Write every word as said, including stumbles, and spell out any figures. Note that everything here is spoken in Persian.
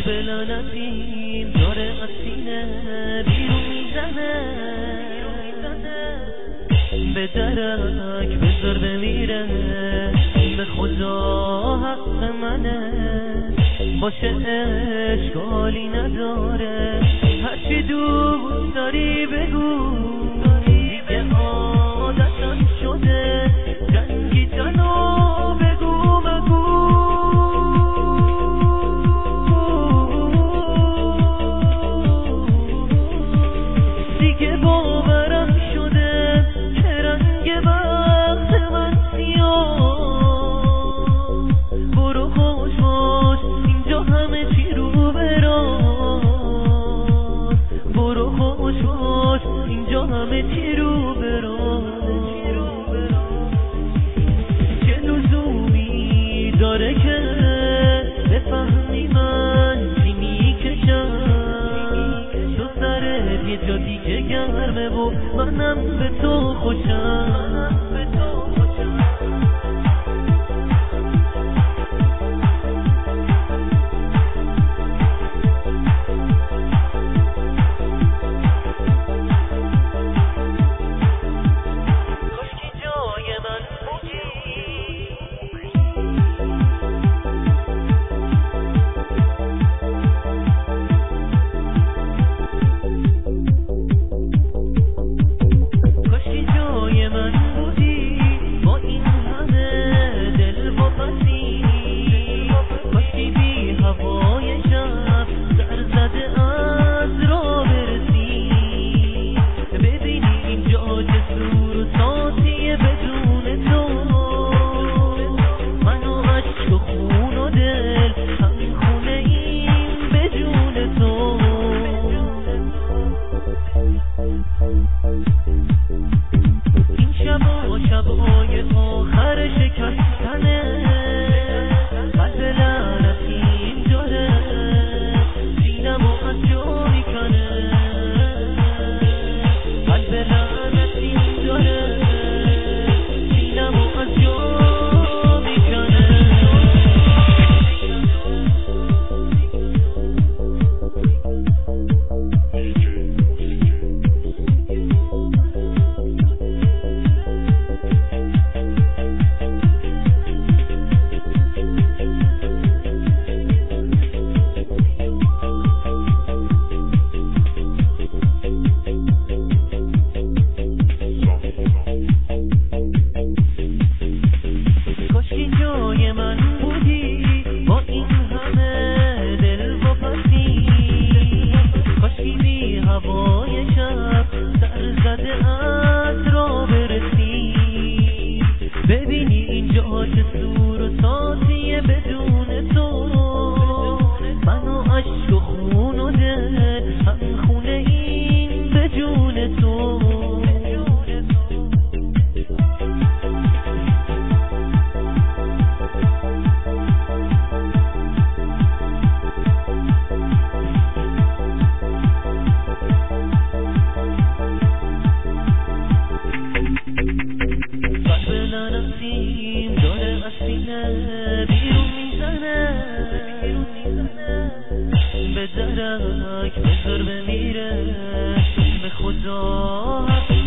لعنتیم داره از سینه بیرون میزنه، به درک بذار بمیره، به خدا حق منه، باشه اشکالی نداره، هرچی دوست داری بگو، دیگه عادتم شده جنگی تنو بگو بگو. دیگه باورم شده که رنگ وقت من سیاه، برو خوش باش اینجا همه چی رو براز، برو خوش باش اینجا همه چی رو براز. چه لزومی داره که بفهمی من چی میکشم، تو سرت یه جا دیگه گرمه و منم به تو خوشم. به درک بذار بمیره، به خدا